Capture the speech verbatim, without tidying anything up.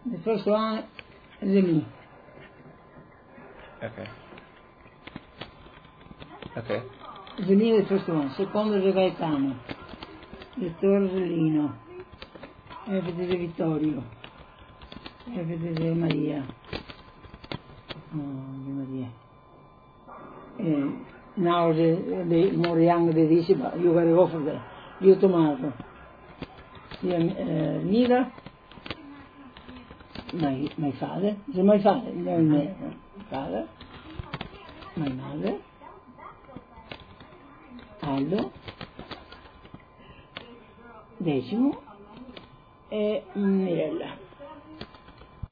The first one is me. Okay. Okay. Zeni è il first one. Secondo è Gaetano. Il third è Lino. F D di Vittorio. F D di Maria. Oh, di Maria. And now the, the more young they dice, but you gotta go for that. Io Tommaso. Io, uh, Nira. My, my father. Is it my father? No, my father. My mother. Aldo. Decimo. E Mirella.